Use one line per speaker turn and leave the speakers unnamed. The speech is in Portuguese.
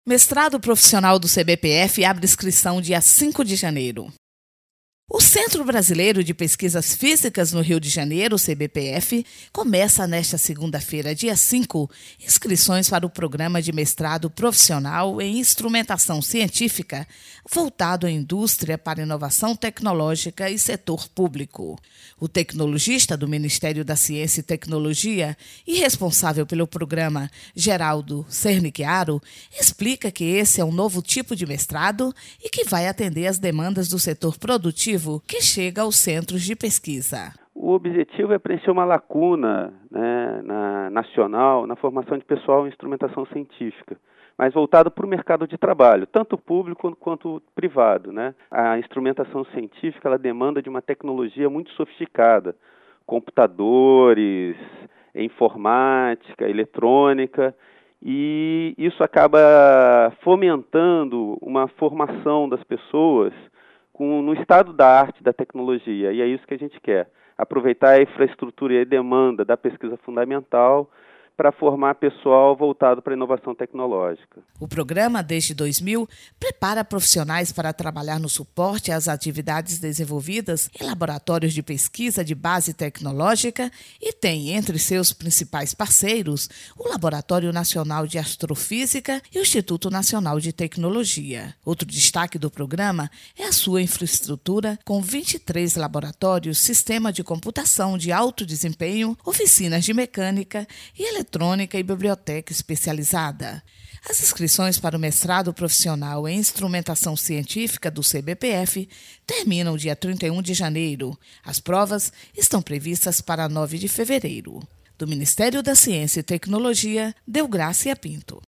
Mestrado profissional do CBPF abre inscrição dia 5 de janeiro. O Centro Brasileiro de Pesquisas Físicas no Rio de Janeiro, CBPF, começa nesta segunda-feira, dia 5, inscrições para o programa de mestrado profissional em instrumentação científica, voltado à indústria para inovação tecnológica e setor público. O tecnologista do Ministério da Ciência e Tecnologia e responsável pelo programa, Geraldo Cernichiaro, explica que esse é um novo tipo de mestrado e que vai atender às demandas do setor produtivo que chega aos centros de pesquisa.
O objetivo é preencher uma lacuna nacional na formação de pessoal em instrumentação científica, mas voltado para o mercado de trabalho, tanto público quanto privado. A instrumentação científica ela demanda de uma tecnologia muito sofisticada, computadores, informática, eletrônica, e isso acaba fomentando uma formação das pessoas no estado da arte da tecnologia, e é isso que a gente quer, aproveitar a infraestrutura e a demanda da pesquisa fundamental para formar pessoal voltado para a inovação tecnológica.
O programa, desde 2000, prepara profissionais para trabalhar no suporte às atividades desenvolvidas em laboratórios de pesquisa de base tecnológica e tem entre seus principais parceiros o Laboratório Nacional de Astrofísica e o Instituto Nacional de Tecnologia. Outro destaque do programa é a sua infraestrutura, com 23 laboratórios, sistema de computação de alto desempenho, oficinas de mecânica e eletrônica e biblioteca especializada. As inscrições para o mestrado profissional em instrumentação científica do CBPF terminam dia 31 de janeiro. As provas estão previstas para 9 de fevereiro. Do Ministério da Ciência e Tecnologia, Delgrácia Pinto.